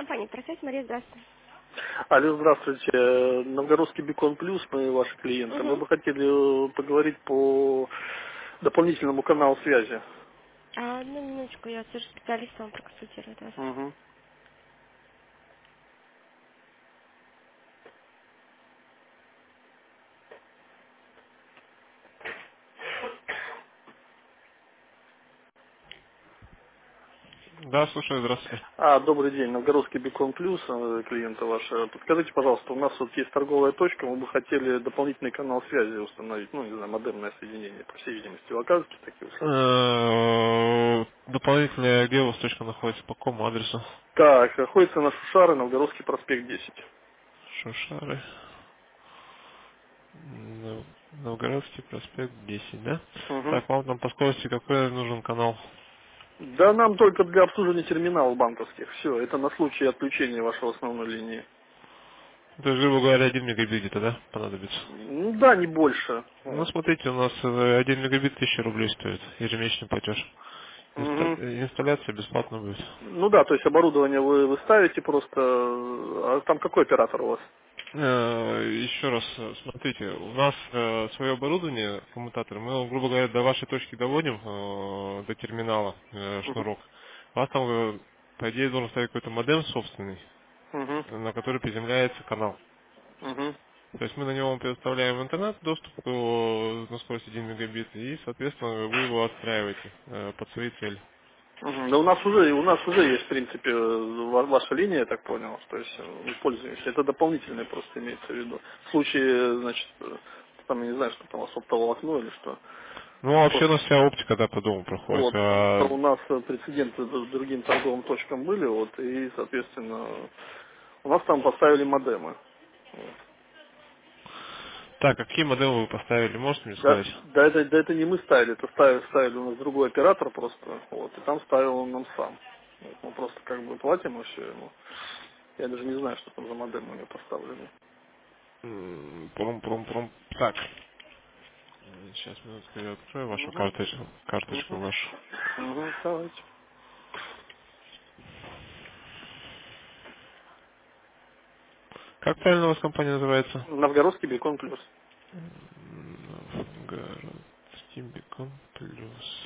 Компания «Просвет». Мария, здравствуйте. Алло, здравствуйте. Новгородский Бекон Плюс, мы ваши клиенты. Мы Угу. бы хотели поговорить по дополнительному каналу связи. Одну минуточку, я тоже специалист вам проконсультирую вас. Мгм. Да, слушаю, здравствуйте. Добрый день, Новгородский Бекон Плюс, клиенты ваши. Подскажите, пожалуйста, у нас вот есть торговая точка, мы бы хотели дополнительный канал связи установить, ну, не знаю, модемное соединение, по всей видимости. Вы оказываете такие услуги? Дополнительная где у вас точка находится, по какому адресу? Так, находится на Шушары, Новгородский проспект 10. Шушары. Новгородский проспект 10, да? Мгм. Так, вам там по скорости какой нужен канал? Да, нам только для обслуживания терминалов банковских. Все, это на случай отключения вашей основной линии. То есть, грубо говоря, 1 мегабит где-то, да, понадобится? Ну да, не больше. Ну, Вот. смотрите, у нас 1 мегабит 1000 рублей стоит, ежемесячный платеж. Мгм. Инсталляция бесплатно будет. Ну да, то есть оборудование вы ставите просто, а там какой оператор у вас? Еще раз, смотрите, у нас свое оборудование, коммутатор, мы его, грубо говоря, до вашей точки доводим, до терминала, Мгм. шнурок. У вас там, по идее, должен стоять какой-то модем собственный, Мгм. на который приземляется канал. Мгм. То есть мы на него предоставляем интернет, доступ на скорость 1 мегабит, и, соответственно, вы его отстраиваете под свои цели. Мгм. Да у нас уже есть, в принципе, ваша линия, я так понял, то есть мы пользуемся. Это дополнительное просто имеется в виду. В случае, значит, там, я не знаю, что там у вас оптоволокно или что. Ну, а вообще у Просто, нас вся оптика, да, по дому проходит. вот, у нас прецеденты с другим торговым точкам были, вот, и, соответственно, у нас там поставили модемы. Вот. Так, какие модемы вы поставили, можете мне Да, сказать? да это не мы ставили, это ставили у нас другой оператор просто, вот, и там ставил он нам сам. Вот, мы просто как бы платим и все ему. Я даже не знаю, что там за модем у него поставлены. Пром. Так, сейчас минутку я открою вашу Угу. карточку Угу. вашу. Угу. Давайте. Как правильно у вас компания называется? Новгородский Бекон Плюс. Новгородский Бекон Плюс.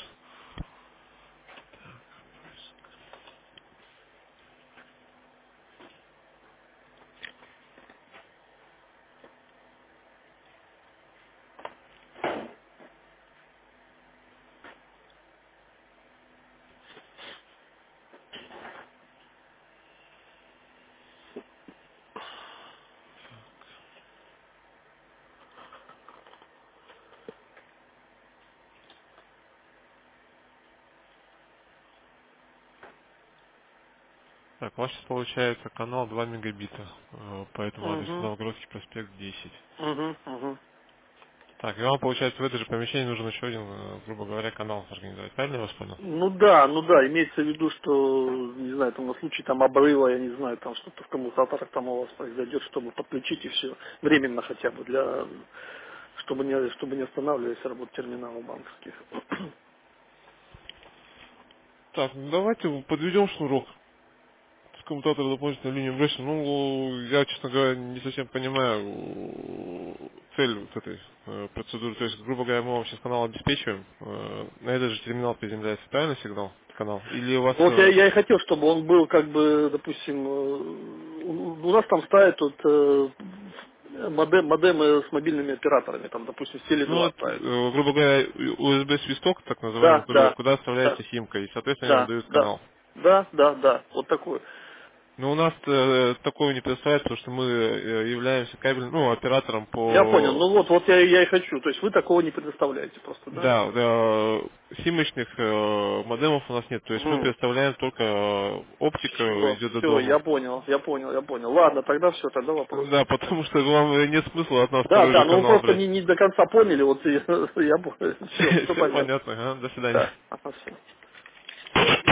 Так, у вас сейчас получается канал 2 мегабита по этому адресу Угу. Новгородский проспект 10. Угу. Угу. Так, и вам, получается, в это же помещение нужен еще один, грубо говоря, канал организовать. Правильно я вас понял? Ну да, имеется в виду, что, не знаю, там на случай там обрыва, я не знаю, там что-то в коммутаторах там у вас произойдет, чтобы подключить и все. Временно хотя бы чтобы не останавливались работу терминалов банковских. Так, ну давайте подведем шнурок с коммутатора дополнительной линии бросим. Ну, я, честно говоря, не совсем понимаю цель вот этой процедуры. То есть, грубо говоря, мы вам сейчас канал обеспечиваем. На этот же терминал приземляется правильно сигнал, канал? Или у вас... Вот я и хотел, чтобы он был как бы, допустим, у нас там ставят вот модемы с мобильными операторами, там, допустим, в Ну, Теле2 вот, ставят. грубо говоря, USB-свисток, так называемый, Да, куда, да, куда да, вставляется симка, и, соответственно, они вам да, дают да, канал. да, вот такой. Но у нас такого не предоставляется, потому что мы являемся кабельным, ну, оператором Я понял, ну по... вот я и хочу, то есть вы такого не предоставляете просто, да? Да, симочных модемов у нас нет, то есть мы предоставляем только оптика идет до Все, дома. я понял. Ладно, тогда все, тогда вопрос. Да, потому что вам нет смысла от нас Да, второй да, же ну вы канал просто брать. не до конца поняли, вот я понял, все Все понятно. понятно, ага, до свидания. Да, ага, все.